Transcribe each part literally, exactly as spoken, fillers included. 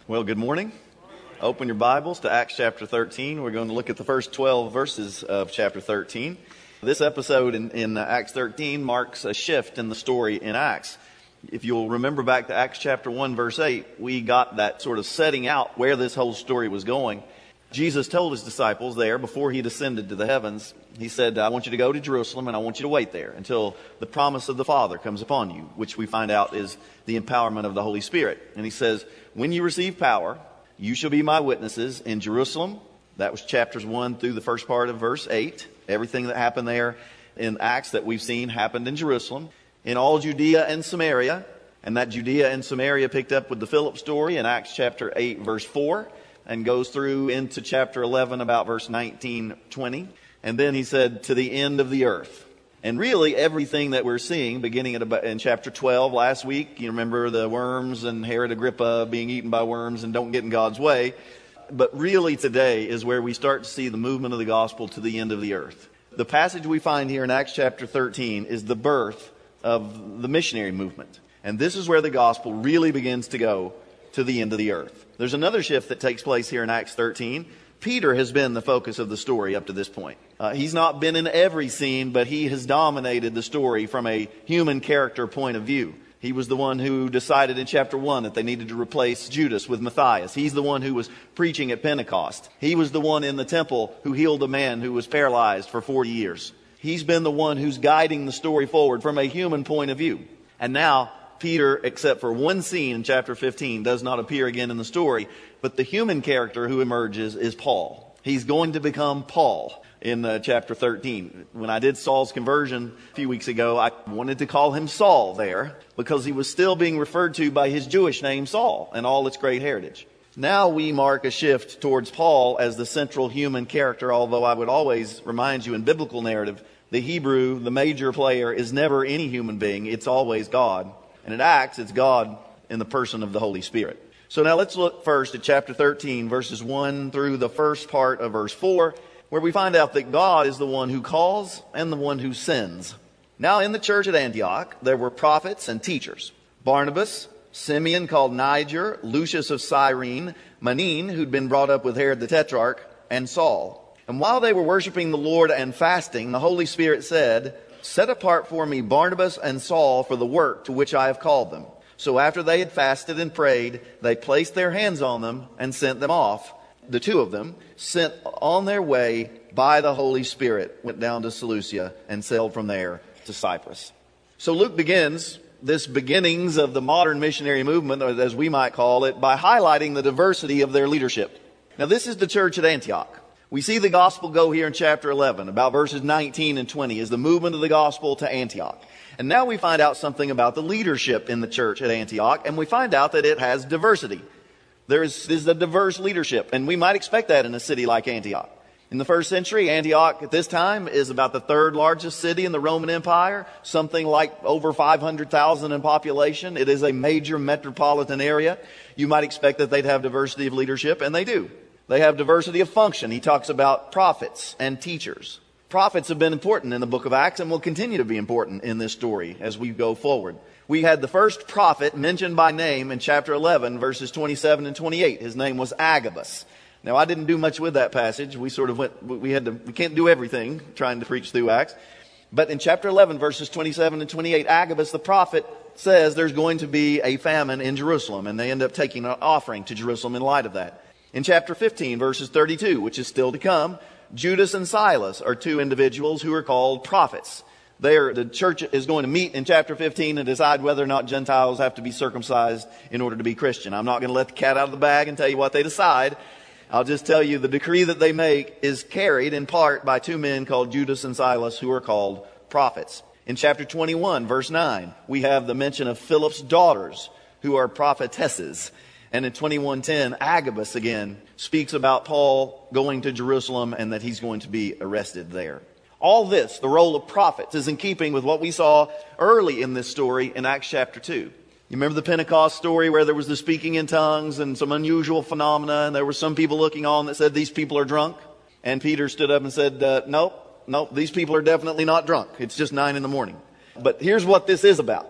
Well, good morning. Open your Bibles to Acts chapter thirteen. We're going to look at the first twelve verses of chapter thirteen. This episode in, in Acts thirteen marks a shift in the story in Acts. If you'll remember back to Acts chapter one, verse eight, we got that sort of setting out where this whole story was going. Jesus told his disciples there before he descended to the heavens, he said, I want you to go to Jerusalem and I want you to wait there until the promise of the Father comes upon you, which we find out is the empowerment of the Holy Spirit. And he says, when you receive power, you shall be my witnesses in Jerusalem. That was chapters one through the first part of verse eight. Everything that happened there in Acts that we've seen happened in Jerusalem. In all Judea and Samaria. And that Judea and Samaria picked up with the Philip story in Acts chapter eight, verse four. And goes through into chapter eleven, about verse nineteen, twenty. And then he said, to the end of the earth. And really everything that we're seeing, beginning at about, in chapter twelve last week, you remember the worms and Herod Agrippa being eaten by worms and don't get in God's way. But really today is where we start to see the movement of the gospel to the end of the earth. The passage we find here in Acts chapter thirteen is the birth of the missionary movement. And this is where the gospel really begins to go to the end of the earth. There's another shift that takes place here in Acts thirteen. Peter has been the focus of the story up to this point. Uh, he's not been in every scene, but he has dominated the story from a human character point of view. He was the one who decided in chapter one that they needed to replace Judas with Matthias. He's the one who was preaching at Pentecost. He was the one in the temple who healed a man who was paralyzed for forty years. He's been the one who's guiding the story forward from a human point of view. And now Peter, except for one scene in chapter fifteen, does not appear again in the story. But the human character who emerges is Paul. He's going to become Paul in uh, chapter thirteen. When I did Saul's conversion a few weeks ago, I wanted to call him Saul there because he was still being referred to by his Jewish name Saul and all its great heritage. Now we mark a shift towards Paul as the central human character, although I would always remind you in biblical narrative, the Hebrew, the major player, is never any human being. It's always God. And in Acts, it's God in the person of the Holy Spirit. So now let's look first at chapter thirteen, verses one through the first part of verse four, where we find out that God is the one who calls and the one who sends. Now in the church at Antioch, there were prophets and teachers. Barnabas, Simeon called Niger, Lucius of Cyrene, Manaen, who'd been brought up with Herod the Tetrarch, and Saul. And while they were worshiping the Lord and fasting, the Holy Spirit said, set apart for me Barnabas and Saul for the work to which I have called them. So after they had fasted and prayed, they placed their hands on them and sent them off. The two of them, sent on their way by the Holy Spirit, went down to Seleucia and sailed from there to Cyprus. So Luke begins this beginnings of the modern missionary movement, or as we might call it, by highlighting the diversity of their leadership. Now this is the church at Antioch. We see the gospel go here in chapter eleven, about verses nineteen and twenty, is the movement of the gospel to Antioch. And now we find out something about the leadership in the church at Antioch, and we find out that it has diversity. There is, is a diverse leadership, and we might expect that in a city like Antioch. In the first century, Antioch at this time is about the third largest city in the Roman Empire, something like over five hundred thousand in population. It is a major metropolitan area. You might expect that they'd have diversity of leadership, and they do. They have diversity of function. He talks about prophets and teachers. Prophets have been important in the book of Acts and will continue to be important in this story as we go forward. We had the first prophet mentioned by name in chapter eleven, verses twenty-seven and twenty-eight. His name was Agabus. Now, I didn't do much with that passage. We sort of went, we had to, we can't do everything trying to preach through Acts. But in chapter eleven, verses twenty-seven and twenty-eight, Agabus the prophet says there's going to be a famine in Jerusalem, and they end up taking an offering to Jerusalem in light of that. In chapter fifteen, verses thirty-two, which is still to come, Judas and Silas are two individuals who are called prophets. They are, the church is going to meet in chapter fifteen and decide whether or not Gentiles have to be circumcised in order to be Christian. I'm not going to let the cat out of the bag and tell you what they decide. I'll just tell you the decree that they make is carried in part by two men called Judas and Silas who are called prophets. In chapter twenty-one, verse nine, we have the mention of Philip's daughters who are prophetesses. And in twenty-one ten, Agabus again speaks about Paul going to Jerusalem and that he's going to be arrested there. All this, the role of prophets, is in keeping with what we saw early in this story in Acts chapter two. You remember the Pentecost story where there was the speaking in tongues and some unusual phenomena, and there were some people looking on that said these people are drunk? And Peter stood up and said, uh, nope, nope, these people are definitely not drunk. It's just nine in the morning. But here's what this is about.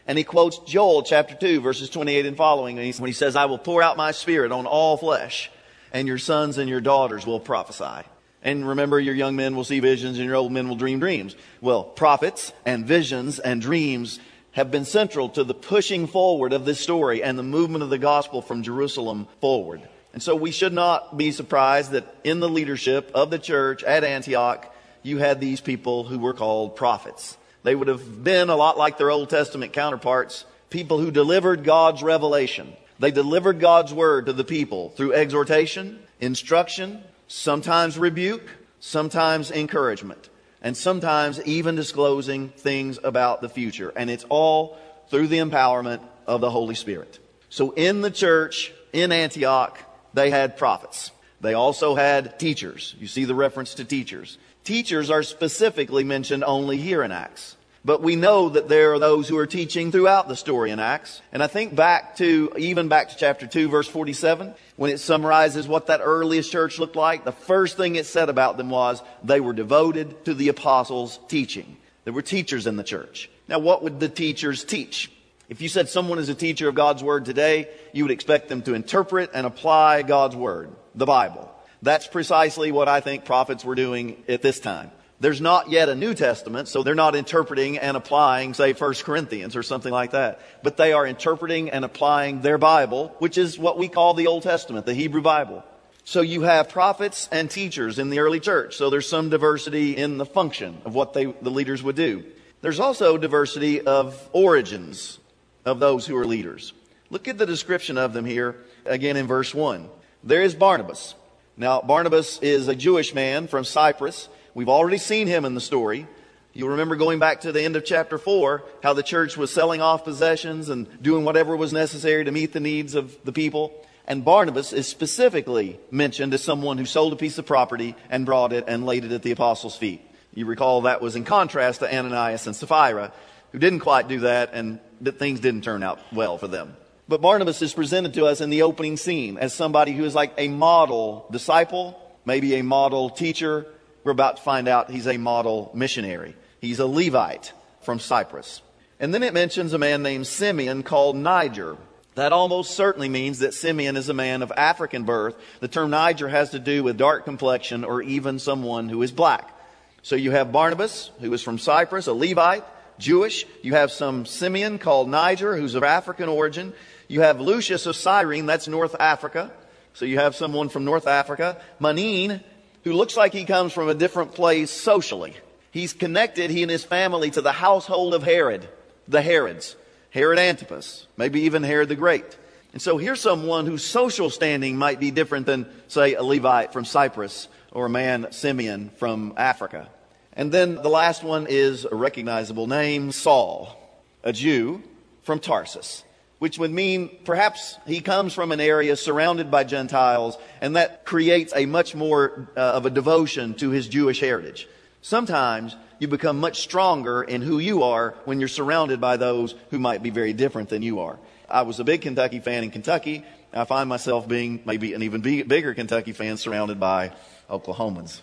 And he quotes Joel chapter two, verses twenty-eight and following, when he says, I will pour out my spirit on all flesh, and your sons and your daughters will prophesy. And remember, your young men will see visions and your old men will dream dreams. Well, prophets and visions and dreams have been central to the pushing forward of this story and the movement of the gospel from Jerusalem forward. And so we should not be surprised that in the leadership of the church at Antioch, you had these people who were called prophets. They would have been a lot like their Old Testament counterparts, people who delivered God's revelation. They delivered God's word to the people through exhortation, instruction, sometimes rebuke, sometimes encouragement, and sometimes even disclosing things about the future. And it's all through the empowerment of the Holy Spirit. So in the church in Antioch, they had prophets. They also had teachers. You see the reference to teachers. Teachers are specifically mentioned only here in Acts. But we know that there are those who are teaching throughout the story in Acts. And I think back to, even back to chapter two, verse forty-seven, when it summarizes what that earliest church looked like, the first thing it said about them was they were devoted to the apostles' teaching. There were teachers in the church. Now, what would the teachers teach? If you said someone is a teacher of God's word today, you would expect them to interpret and apply God's word, the Bible. That's precisely what I think prophets were doing at this time. There's not yet a New Testament, so they're not interpreting and applying, say, First Corinthians or something like that. But they are interpreting and applying their Bible, which is what we call the Old Testament, the Hebrew Bible. So you have prophets and teachers in the early church. So there's some diversity in the function of what they, the leaders would do. There's also diversity of origins of those who are leaders. Look at the description of them here, again in verse one. There is Barnabas. Now, Barnabas is a Jewish man from Cyprus. We've already seen him in the story. You'll remember going back to the end of chapter four, how the church was selling off possessions and doing whatever was necessary to meet the needs of the people. And Barnabas is specifically mentioned as someone who sold a piece of property and brought it and laid it at the apostles' feet. You recall that was in contrast to Ananias and Sapphira, who didn't quite do that, and that things didn't turn out well for them. But Barnabas is presented to us in the opening scene as somebody who is like a model disciple, maybe a model teacher. We're about to find out he's a model missionary. He's a Levite from Cyprus. And then it mentions a man named Simeon called Niger. That almost certainly means that Simeon is a man of African birth. The term Niger has to do with dark complexion or even someone who is black. So you have Barnabas, who is from Cyprus, a Levite, Jewish. You have some Simeon called Niger, who's of African origin. You have Lucius of Cyrene, that's North Africa. So you have someone from North Africa. Manaen, who looks like he comes from a different place socially. He's connected, he and his family, to the household of Herod, the Herods. Herod Antipas, maybe even Herod the Great. And so here's someone whose social standing might be different than, say, a Levite from Cyprus or a man, Simeon, from Africa. And then the last one is a recognizable name, Saul, a Jew from Tarsus, which would mean perhaps he comes from an area surrounded by Gentiles, and that creates a much more uh, of a devotion to his Jewish heritage. Sometimes you become much stronger in who you are when you're surrounded by those who might be very different than you are. I was a big Kentucky fan in Kentucky. I find myself being maybe an even big, bigger Kentucky fan surrounded by Oklahomans.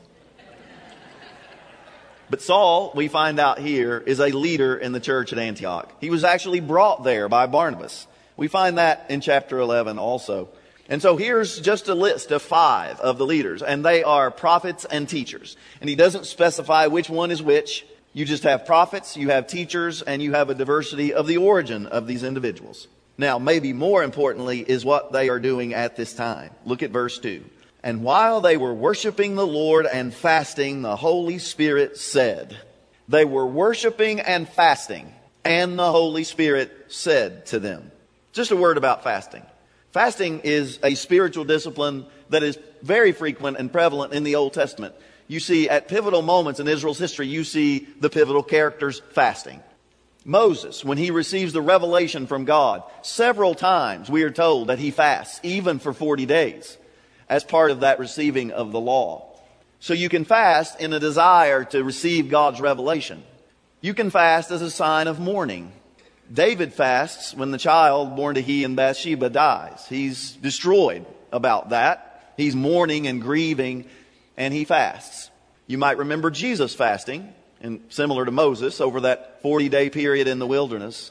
But Saul, we find out here, is a leader in the church at Antioch. He was actually brought there by Barnabas. We find that in chapter eleven also. And so here's just a list of five of the leaders, and they are prophets and teachers. And he doesn't specify which one is which. You just have prophets, you have teachers, and you have a diversity of the origin of these individuals. Now, maybe more importantly is what they are doing at this time. Look at verse two. And while they were worshiping the Lord and fasting, the Holy Spirit said. They were worshiping and fasting, and the Holy Spirit said to them. Just a word about fasting. Fasting is a spiritual discipline that is very frequent and prevalent in the Old Testament. You see, at pivotal moments in Israel's history, you see the pivotal characters fasting. Moses, when he receives the revelation from God, several times we are told that he fasts, even for forty days. As part of that receiving of the law. So you can fast in a desire to receive God's revelation. You can fast as a sign of mourning. David fasts when the child born to he and Bathsheba dies. He's destroyed about that. He's mourning and grieving, and he fasts. You might remember Jesus fasting, and similar to Moses, over that forty-day period in the wilderness.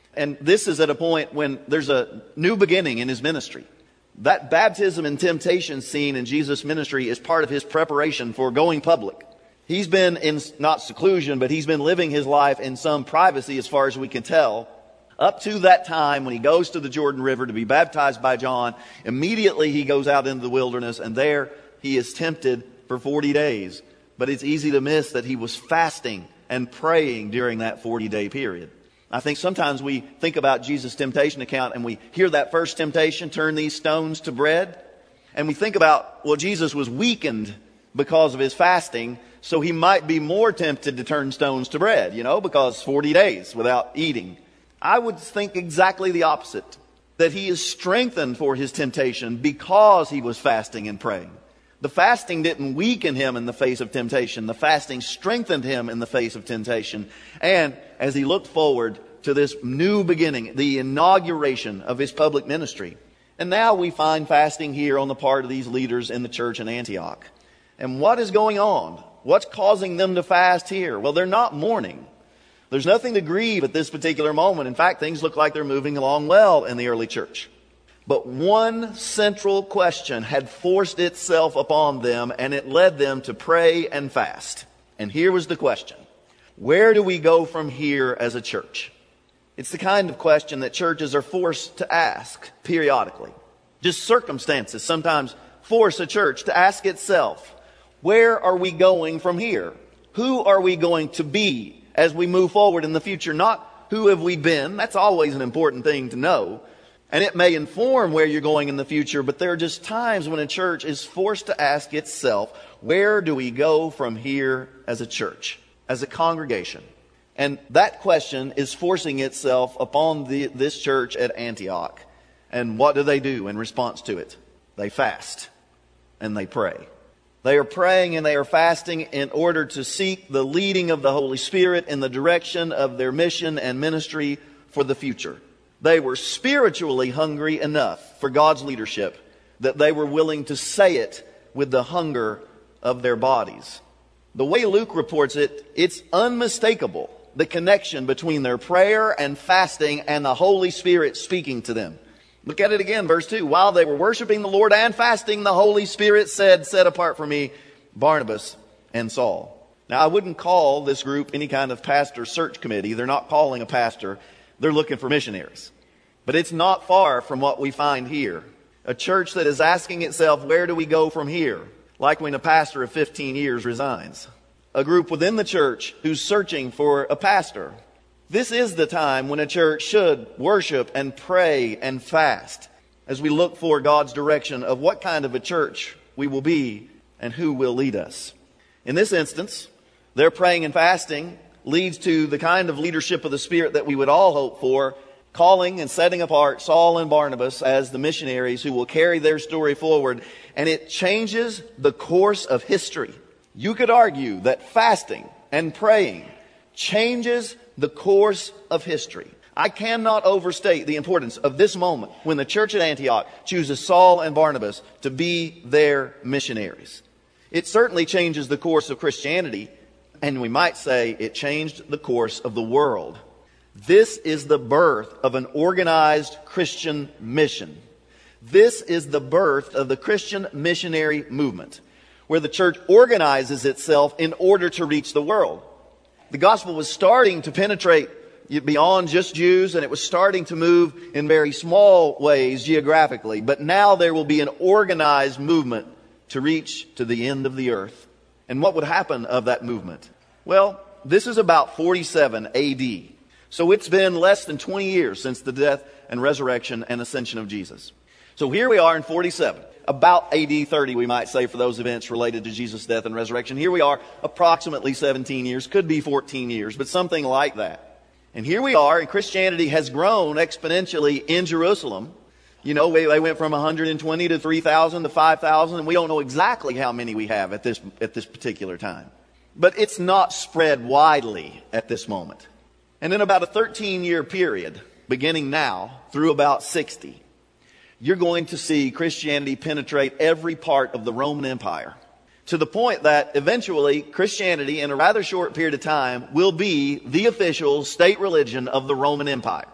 And this is at a point when there's a new beginning in his ministry. That baptism and temptation scene in Jesus' ministry is part of his preparation for going public. He's been in, not seclusion, but he's been living his life in some privacy as far as we can tell. Up to that time when he goes to the Jordan River to be baptized by John, immediately he goes out into the wilderness, and there he is tempted for forty days. But it's easy to miss that he was fasting and praying during that forty-day period. I think sometimes we think about Jesus' temptation account and we hear that first temptation, turn these stones to bread. And we think about, well, Jesus was weakened because of his fasting, so he might be more tempted to turn stones to bread, you know, because forty days without eating. I would think exactly the opposite, that he is strengthened for his temptation because he was fasting and praying. The fasting didn't weaken him in the face of temptation. The fasting strengthened him in the face of temptation. And as he looked forward to this new beginning, the inauguration of his public ministry. And now we find fasting here on the part of these leaders in the church in Antioch. And what is going on? What's causing them to fast here? Well, they're not mourning. There's nothing to grieve at this particular moment. In fact, things look like they're moving along well in the early church. But one central question had forced itself upon them, and it led them to pray and fast. And here was the question: where do we go from here as a church? It's the kind of question that churches are forced to ask periodically. Just circumstances sometimes force a church to ask itself, where are we going from here? Who are we going to be as we move forward in the future? Not who have we been. That's always an important thing to know. And it may inform where you're going in the future, but there are just times when a church is forced to ask itself, where do we go from here as a church, as a congregation? And that question is forcing itself upon the, this church at Antioch. And what do they do in response to it? They fast and they pray. They are praying and they are fasting in order to seek the leading of the Holy Spirit in the direction of their mission and ministry for the future. They were spiritually hungry enough for God's leadership that they were willing to say it with the hunger of their bodies. The way Luke reports it, it's unmistakable, the connection between their prayer and fasting and the Holy Spirit speaking to them. Look at it again, verse two. While they were worshiping the Lord and fasting, the Holy Spirit said, "Set apart for me Barnabas and Saul." Now, I wouldn't call this group any kind of pastor search committee. They're not calling a pastor. They're looking for missionaries. But it's not far from what we find here. A church that is asking itself, where do we go from here? Like when a pastor of fifteen years resigns. A group within the church who's searching for a pastor. This is the time when a church should worship and pray and fast as we look for God's direction of what kind of a church we will be and who will lead us. In this instance, their praying and fasting leads to the kind of leadership of the Spirit that we would all hope for, calling and setting apart Saul and Barnabas as the missionaries who will carry their story forward. And it changes the course of history. You could argue that fasting and praying changes the course of history. I cannot overstate the importance of this moment when the church at Antioch chooses Saul and Barnabas to be their missionaries. It certainly changes the course of Christianity, and we might say it changed the course of the world. This is the birth of an organized Christian mission. This is the birth of the Christian missionary movement, where the church organizes itself in order to reach the world. The gospel was starting to penetrate beyond just Jews, and it was starting to move in very small ways geographically. But now there will be an organized movement to reach to the end of the earth. And what would happen of that movement? Well, this is about forty-seven A D. So it's been less than twenty years since the death and resurrection and ascension of Jesus. So here we are in forty-seven. About A D thirty, we might say, for those events related to Jesus' death and resurrection. Here we are, approximately seventeen years, could be fourteen years, but something like that. And here we are, and Christianity has grown exponentially in Jerusalem. You know, they went from one hundred twenty to three thousand to five thousand, and we don't know exactly how many we have at this, at this particular time. But it's not spread widely at this moment. And in about a thirteen-year period, beginning now through about sixty, you're going to see Christianity penetrate every part of the Roman Empire, to the point that eventually Christianity, in a rather short period of time, will be the official state religion of the Roman Empire.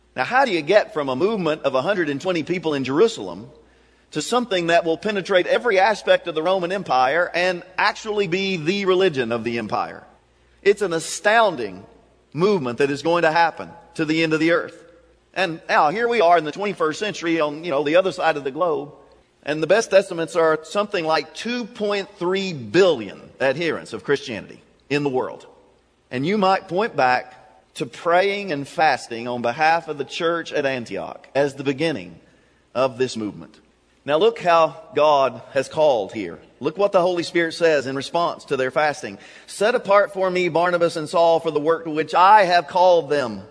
Now, how do you get from a movement of one hundred twenty people in Jerusalem to something that will penetrate every aspect of the Roman Empire and actually be the religion of the empire? It's an astounding movement that is going to happen to the end of the earth. And now here we are in the twenty-first century on, you know, the other side of the globe. And the best estimates are something like two point three billion adherents of Christianity in the world. And you might point back to praying and fasting on behalf of the church at Antioch as the beginning of this movement. Now look how God has called here. Look what the Holy Spirit says in response to their fasting. Set apart for me Barnabas and Saul for the work to which I have called them.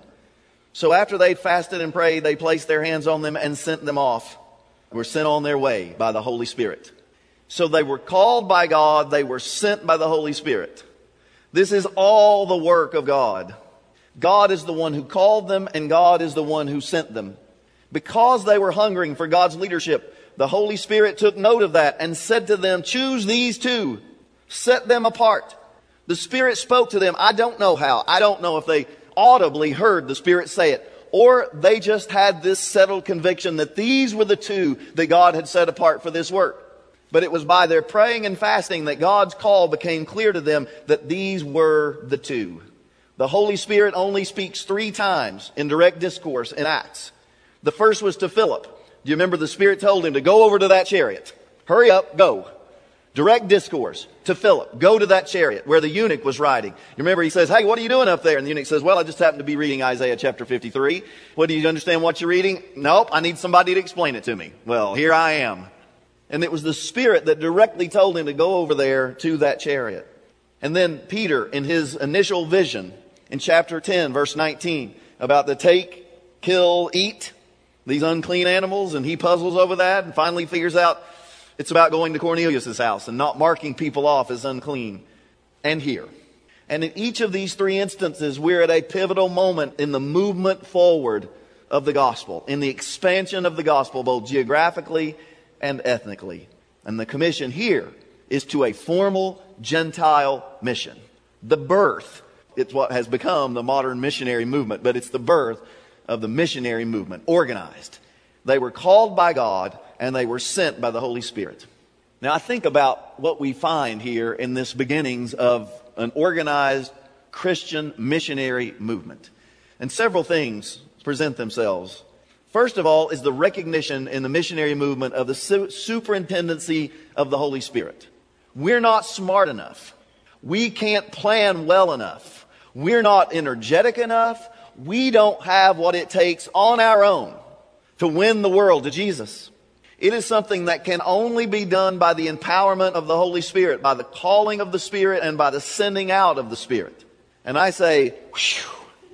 So after they fasted and prayed, they placed their hands on them and sent them off. Were sent on their way by the Holy Spirit. So they were called by God. They were sent by the Holy Spirit. This is all the work of God. God is the one who called them, and God is the one who sent them. Because they were hungering for God's leadership, the Holy Spirit took note of that and said to them, choose these two. Set them apart. The Spirit spoke to them. I don't know how. I don't know if they audibly heard the Spirit say it, or they just had this settled conviction that these were the two that God had set apart for this work. But it was by their praying and fasting that God's call became clear to them that these were the two. The Holy Spirit only speaks three times in direct discourse in Acts. The first was to Philip. Do you remember the Spirit told him to go over to that chariot? Hurry up, go. Direct discourse to Philip. Go to that chariot where the eunuch was riding. You remember he says, hey, what are you doing up there? And the eunuch says, well, I just happened to be reading Isaiah chapter fifty-three. What, do you understand what you're reading? Nope, I need somebody to explain it to me. Well, here I am. And it was the Spirit that directly told him to go over there to that chariot. And then Peter, in his initial vision in chapter ten, verse nineteen, about the take, kill, eat, these unclean animals, and he puzzles over that and finally figures out it's about going to Cornelius' house and not marking people off as unclean. And here. And in each of these three instances, we're at a pivotal moment in the movement forward of the gospel, in the expansion of the gospel, both geographically and ethnically. And the commission here is to a formal Gentile mission. The birth, it's what has become the modern missionary movement, but it's the birth of the missionary movement, organized. They were called by God, and they were sent by the Holy Spirit. Now I think about what we find here in this beginnings of an organized Christian missionary movement. And several things present themselves. First of all is the recognition in the missionary movement of the su- superintendency of the Holy Spirit. We're not smart enough. We can't plan well enough. We're not energetic enough. We don't have what it takes on our own to win the world to Jesus. It is something that can only be done by the empowerment of the Holy Spirit, by the calling of the Spirit, and by the sending out of the Spirit. And I say, whew,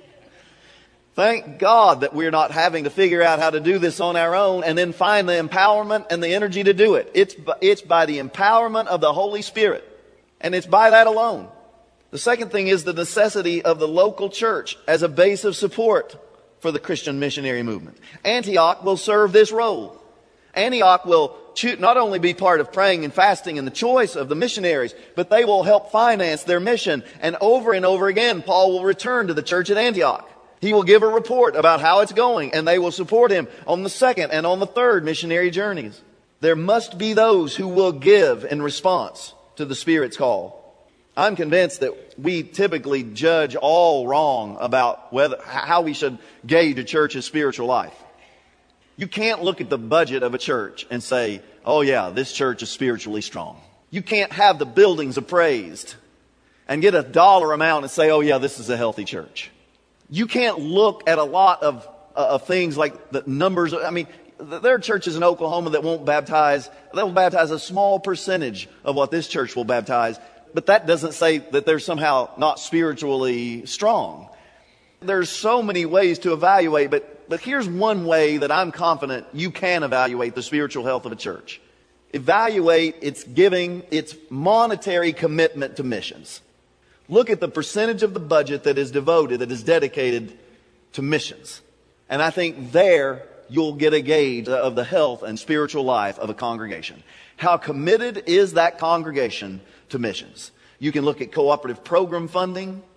thank God that we're not having to figure out how to do this on our own and then find the empowerment and the energy to do it. It's, it's by the empowerment of the Holy Spirit. And it's by that alone. The second thing is the necessity of the local church as a base of support for the Christian missionary movement. Antioch will serve this role. Antioch will not only be part of praying and fasting and the choice of the missionaries, but they will help finance their mission. And over and over again, Paul will return to the church at Antioch. He will give a report about how it's going, and they will support him on the second and on the third missionary journeys. There must be those who will give in response to the Spirit's call. I'm convinced that we typically judge all wrong about whether how we should gauge a church's spiritual life. You can't look at the budget of a church and say, oh yeah, this church is spiritually strong. You can't have the buildings appraised and get a dollar amount and say, oh yeah, this is a healthy church. You can't look at a lot of, uh, of things like the numbers. I mean, there are churches in Oklahoma that won't baptize. They'll baptize a small percentage of what this church will baptize. But that doesn't say that they're somehow not spiritually strong. There's so many ways to evaluate, but, but here's one way that I'm confident you can evaluate the spiritual health of a church. Evaluate its giving, its monetary commitment to missions. Look at the percentage of the budget that is devoted, that is dedicated to missions. And I think there you'll get a gauge of the health and spiritual life of a congregation. How committed is that congregation to missions? You can look at cooperative program funding.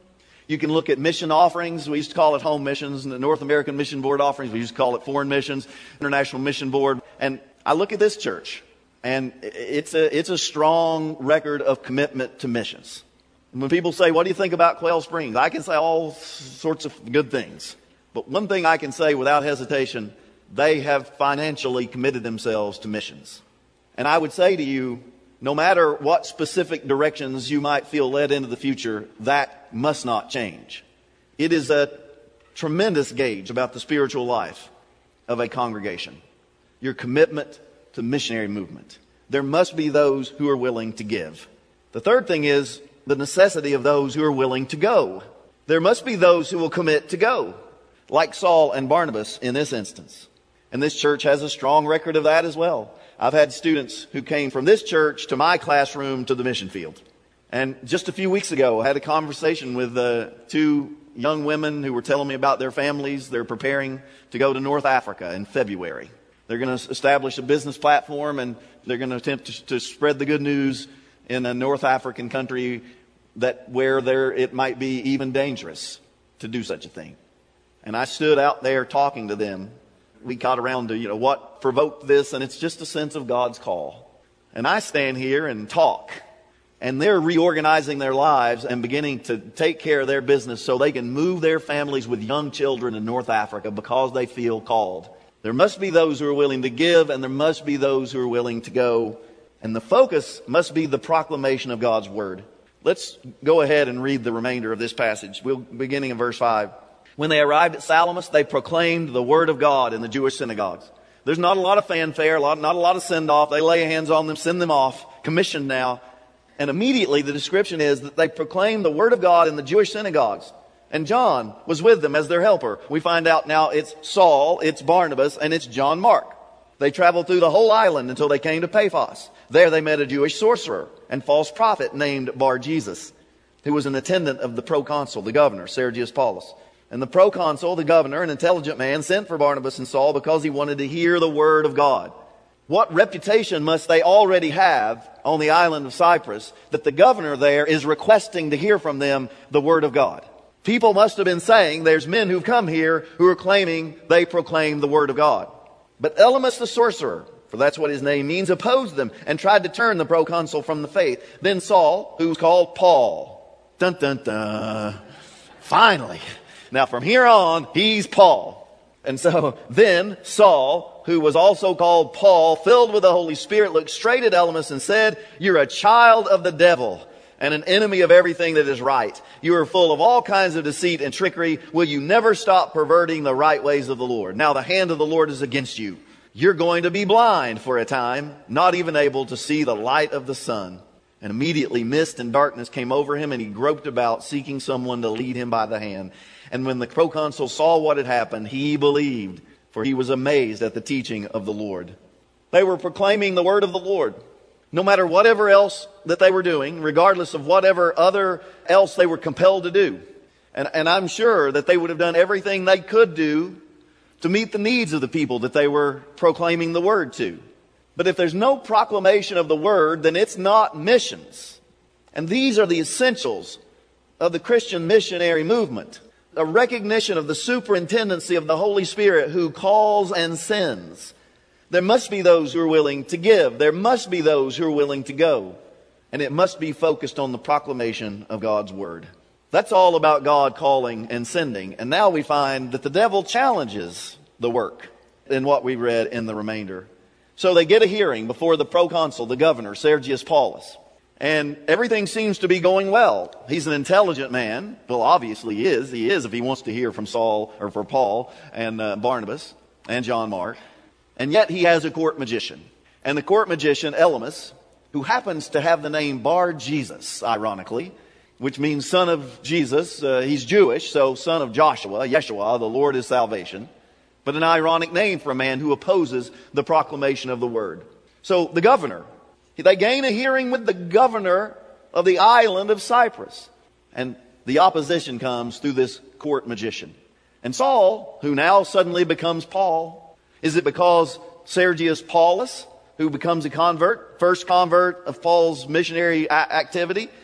You can look at mission offerings. We used to call it home missions, and the North American Mission Board offerings. We used to call it foreign missions, International Mission Board. And I look at this church, and it's a, it's a strong record of commitment to missions. When people say, what do you think about Quail Springs? I can say all sorts of good things. But one thing I can say without hesitation, they have financially committed themselves to missions. And I would say to you, no matter what specific directions you might feel led into the future, that must not change. It is a tremendous gauge about the spiritual life of a congregation. Your commitment to missionary movement. There must be those who are willing to give. The third thing is the necessity of those who are willing to go. There must be those who will commit to go, like Saul and Barnabas in this instance. And this church has a strong record of that as well. I've had students who came from this church to my classroom to the mission field. And just a few weeks ago, I had a conversation with uh, two young women who were telling me about their families. They're preparing to go to North Africa in February. They're going to establish a business platform, and they're going to attempt to, to spread the good news in a North African country that where there it might be even dangerous to do such a thing. And I stood out there talking to them. We got around to, you know, what provoked this, and it's just a sense of God's call. And I stand here and talk, and they're reorganizing their lives and beginning to take care of their business so they can move their families with young children in North Africa because they feel called. There must be those who are willing to give, and there must be those who are willing to go. And the focus must be the proclamation of God's word. Let's go ahead and read the remainder of this passage. We'll beginning in verse five. When they arrived at Salamis, they proclaimed the word of God in the Jewish synagogues. There's not a lot of fanfare, a lot, not a lot of send-off. They lay hands on them, send them off, commissioned now. And immediately the description is that they proclaimed the word of God in the Jewish synagogues. And John was with them as their helper. We find out now it's Saul, it's Barnabas, and it's John Mark. They traveled through the whole island until they came to Paphos. There they met a Jewish sorcerer and false prophet named Bar-Jesus, who was an attendant of the proconsul, the governor, Sergius Paulus. And the proconsul, the governor, an intelligent man, sent for Barnabas and Saul because he wanted to hear the word of God. What reputation must they already have on the island of Cyprus that the governor there is requesting to hear from them the word of God? People must have been saying, there's men who've come here who are claiming they proclaim the word of God. But Elymas the sorcerer, for that's what his name means, opposed them and tried to turn the proconsul from the faith. Then Saul, who was called Paul. Dun, dun, dun. Finally. Now from here on, he's Paul. And so then Saul, who was also called Paul, filled with the Holy Spirit, looked straight at Elymas and said, you're a child of the devil and an enemy of everything that is right. You are full of all kinds of deceit and trickery. Will you never stop perverting the right ways of the Lord? Now the hand of the Lord is against you. You're going to be blind for a time, not even able to see the light of the sun. And immediately mist and darkness came over him, and he groped about, seeking someone to lead him by the hand. And when the proconsul saw what had happened, he believed, for he was amazed at the teaching of the Lord. They were proclaiming the word of the Lord. No matter whatever else that they were doing, regardless of whatever other else they were compelled to do. And, and I'm sure that they would have done everything they could do to meet the needs of the people that they were proclaiming the word to. But if there's no proclamation of the word, then it's not missions. And these are the essentials of the Christian missionary movement. A recognition of the superintendency of the Holy Spirit who calls and sends. There must be those who are willing to give. There must be those who are willing to go. And it must be focused on the proclamation of God's word. That's all about God calling and sending. And now we find that the devil challenges the work in what we read in the remainder. So they get a hearing before the proconsul, the governor, Sergius Paulus. And everything seems to be going well. He's an intelligent man. Well, obviously he is. He is if he wants to hear from Saul or for Paul and uh, Barnabas and John Mark. And yet he has a court magician. And the court magician, Elymas, who happens to have the name Bar-Jesus, ironically, which means son of Jesus. Uh, he's Jewish, so son of Joshua, Yeshua, the Lord is salvation. But an ironic name for a man who opposes the proclamation of the word. So the governor, they gain a hearing with the governor of the island of Cyprus. And the opposition comes through this court magician. And Saul, who now suddenly becomes Paul, is it because Sergius Paulus, who becomes a convert, first convert of Paul's missionary a- activity,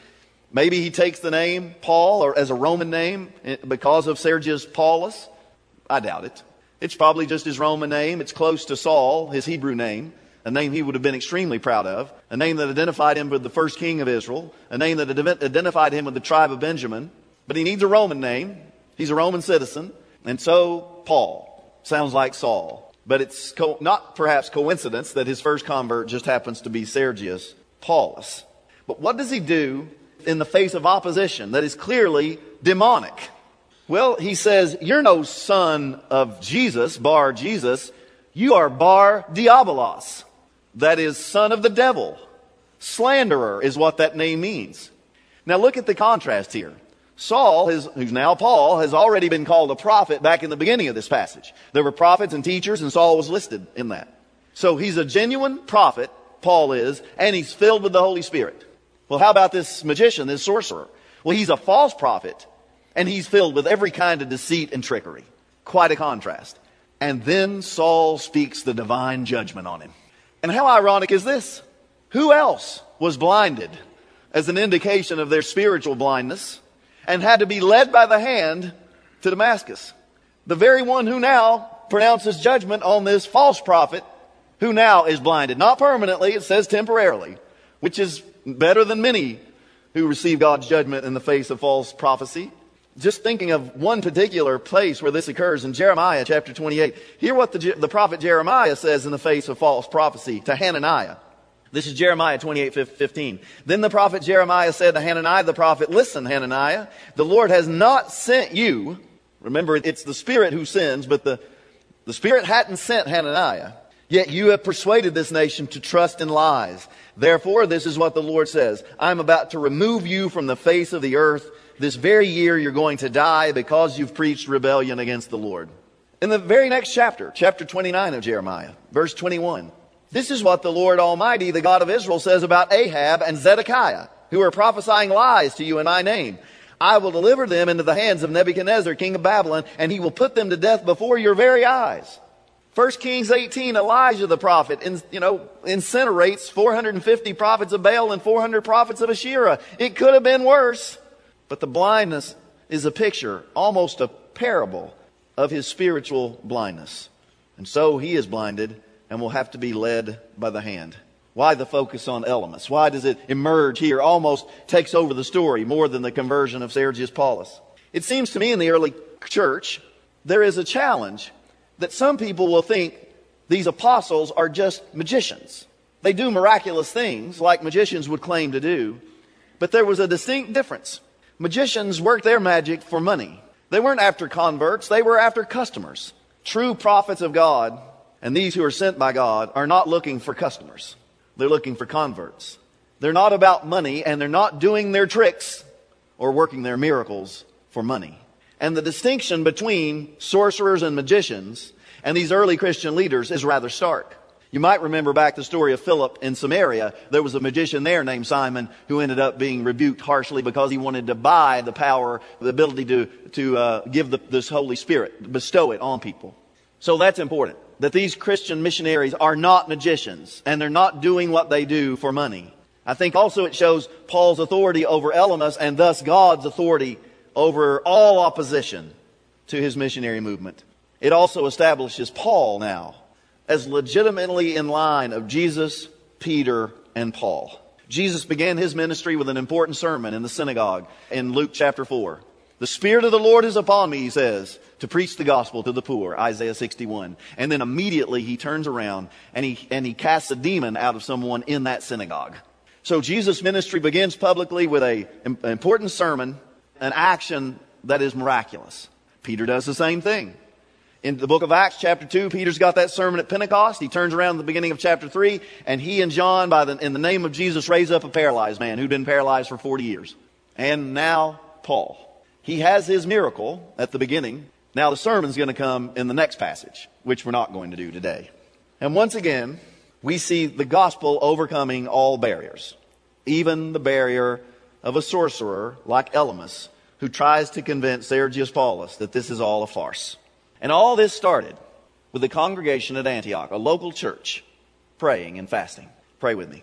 Maybe he takes the name Paul or as a Roman name because of Sergius Paulus. I doubt it. It's probably just his Roman name. It's close to Saul, his Hebrew name, a name he would have been extremely proud of, a name that identified him with the first king of Israel, a name that identified him with the tribe of Benjamin. But he needs a Roman name. He's a Roman citizen. And so Paul sounds like Saul. But it's co- not perhaps coincidence that his first convert just happens to be Sergius Paulus. But what does he do in the face of opposition that is clearly demonic? Well, he says, you're no son of Jesus, Bar Jesus. You are Bar Diabolos. That is, son of the devil. Slanderer is what that name means. Now look at the contrast here. Saul, his, who's now Paul, has already been called a prophet back in the beginning of this passage. There were prophets and teachers, and Saul was listed in that. So he's a genuine prophet, Paul is, and he's filled with the Holy Spirit. Well, how about this magician, this sorcerer? Well, he's a false prophet, and he's filled with every kind of deceit and trickery. Quite a contrast. And then Saul speaks the divine judgment on him. And how ironic is this? Who else was blinded as an indication of their spiritual blindness and had to be led by the hand to Damascus? The very one who now pronounces judgment on this false prophet who now is blinded. Not permanently, it says temporarily, which is better than many who receive God's judgment in the face of false prophecy. Just thinking of one particular place where this occurs in Jeremiah chapter twenty-eight. Hear what the, the prophet Jeremiah says in the face of false prophecy to Hananiah. This is Jeremiah twenty-eight fifteen. Then the prophet Jeremiah said to Hananiah the prophet, listen, Hananiah, the Lord has not sent you. Remember, it's the Spirit who sends, but the, the Spirit hadn't sent Hananiah. Yet you have persuaded this nation to trust in lies. Therefore, this is what the Lord says. I'm about to remove you from the face of the earth. This very year you're going to die because you've preached rebellion against the Lord. In the very next chapter, chapter twenty-nine of Jeremiah, verse twenty-one. This is what the Lord Almighty, the God of Israel, says about Ahab and Zedekiah, who are prophesying lies to you in my name. I will deliver them into the hands of Nebuchadnezzar, king of Babylon, and he will put them to death before your very eyes. First Kings eighteen, Elijah the prophet, in, you know, incinerates four hundred fifty prophets of Baal and four hundred prophets of Asherah. It could have been worse. But the blindness is a picture, almost a parable, of his spiritual blindness. And so he is blinded and will have to be led by the hand. Why the focus on Elymas? Why does it emerge here, almost takes over the story more than the conversion of Sergius Paulus? It seems to me in the early church, there is a challenge that some people will think these apostles are just magicians. They do miraculous things like magicians would claim to do. But there was a distinct difference. Magicians worked their magic for money. They weren't after converts. They were after customers. True prophets of God, and these who are sent by God, are not looking for customers. They're looking for converts. They're not about money, and they're not doing their tricks or working their miracles for money. And the distinction between sorcerers and magicians and these early Christian leaders is rather stark. You might remember back the story of Philip in Samaria. There was a magician there named Simon who ended up being rebuked harshly because he wanted to buy the power, the ability to, to uh, give the, this Holy Spirit, bestow it on people. So that's important, that these Christian missionaries are not magicians and they're not doing what they do for money. I think also it shows Paul's authority over Elymas and thus God's authority over all opposition to his missionary movement. It also establishes Paul now as legitimately in line of Jesus, Peter, and Paul. Jesus began his ministry with an important sermon in the synagogue in Luke chapter four. The Spirit of the Lord is upon me, he says, to preach the gospel to the poor, Isaiah sixty-one. And then immediately he turns around and he, and he casts a demon out of someone in that synagogue. So Jesus' ministry begins publicly with a, an important sermon, an action that is miraculous. Peter does the same thing. In the book of Acts, chapter two, Peter's got that sermon at Pentecost. He turns around at the beginning of chapter three, and he and John, by the, in the name of Jesus, raise up a paralyzed man who'd been paralyzed for forty years. And now Paul. He has his miracle at the beginning. Now the sermon's going to come in the next passage, which we're not going to do today. And once again, we see the gospel overcoming all barriers, even the barrier of a sorcerer like Elymas, who tries to convince Sergius Paulus that this is all a farce. And all this started with the congregation at Antioch, a local church, praying and fasting. Pray with me.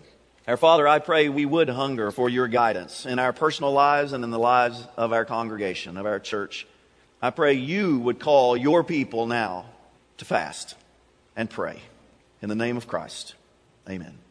Our Father, I pray we would hunger for your guidance in our personal lives and in the lives of our congregation, of our church. I pray you would call your people now to fast and pray. In the name of Christ, amen.